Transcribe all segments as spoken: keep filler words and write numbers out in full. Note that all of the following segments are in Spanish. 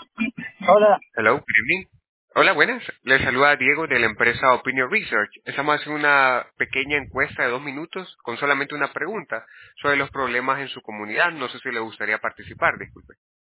Hola. Hello, good evening. Hola, buenas. Les saluda Diego de la empresa Opinion Research. Estamos haciendo una pequeña encuesta de dos minutos con solamente una pregunta sobre los problemas en su comunidad. No sé si le gustaría participar, disculpe.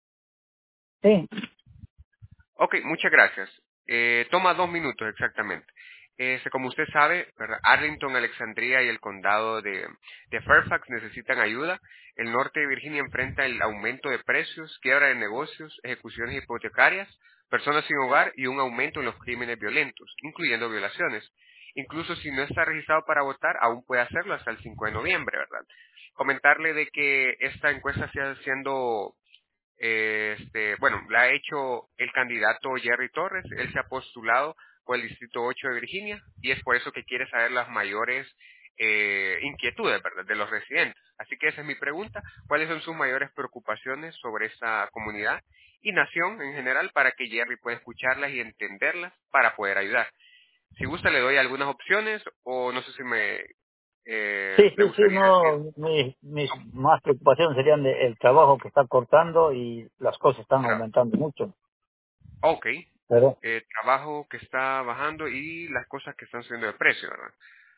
Sí, Ok, muchas gracias. Eh, toma dos minutos exactamente. Este, como usted sabe, ¿verdad? Arlington, Alexandria y el condado de, de Fairfax necesitan ayuda. El norte de Virginia enfrenta el aumento de precios, quiebra de negocios, ejecuciones hipotecarias, personas sin hogar y un aumento en los crímenes violentos, incluyendo violaciones. Incluso si no está registrado para votar, aún puede hacerlo hasta el cinco de noviembre, ¿verdad? Comentarle de que esta encuesta está siendo eh, Este, bueno, la ha hecho el candidato Jerry Torres. Él se ha postulado por el Distrito ocho de Virginia y es por eso que quiere saber las mayores eh, inquietudes, ¿verdad?, de los residentes. Así que esa es mi pregunta. ¿Cuáles son sus mayores preocupaciones sobre esta comunidad y nación en general para que Jerry pueda escucharlas y entenderlas para poder ayudar? Si gusta, le doy algunas opciones o no sé si me sí, eh, le sí, sí, gustaría decir. no, mis, mis más preocupaciones serían de el trabajo que está cortando y las cosas están Tra- aumentando mucho. Ok, Pero, eh, trabajo que está bajando y las cosas que están subiendo de precio, ¿verdad?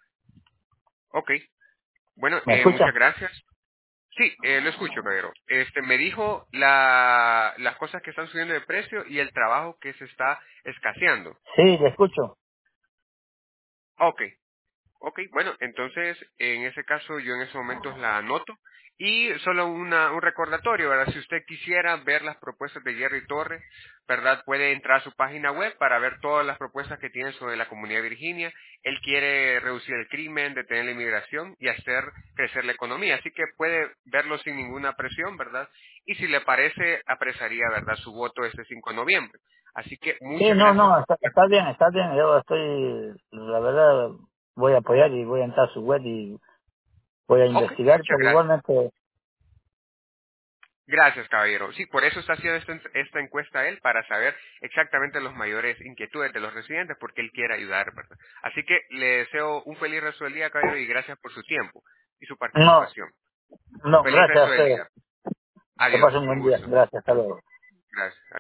Ok, bueno, ¿me eh, escucha? muchas gracias. Sí, eh, lo escucho, caballero. Este, me dijo la, las cosas que están subiendo de precio y el trabajo que se está escaseando. Sí, le escucho. Ok, Ok, bueno, entonces en ese caso yo en esos momentos la anoto y solo una, un recordatorio, ¿verdad? Si usted quisiera ver las propuestas de Jerry Torres, ¿verdad? Puede entrar a su página web para ver todas las propuestas que tiene sobre la comunidad de Virginia. Él quiere reducir el crimen, detener la inmigración y hacer crecer la economía, así que puede verlo sin ninguna presión, ¿verdad? Y si le parece, apreciaría, ¿verdad?, su voto este cinco de noviembre. Así que Sí, muchas no, gracias no, por... está, está bien, está bien. Yo estoy, la verdad, voy a apoyar y voy a entrar a su web y voy a Ok, investigar, muchas pero gracias. igualmente, Gracias, caballero. Sí, por eso está haciendo esta, esta encuesta él, para saber exactamente los mayores inquietudes de los residentes, porque él quiere ayudar, ¿verdad? Así que le deseo un feliz resto del día, caballero, y gracias por su tiempo y su no, participación. no, Feliz gracias a resto del ustedes. día. Que Adiós, pasen un un buen día. gusto. Gracias, hasta luego. Gracias.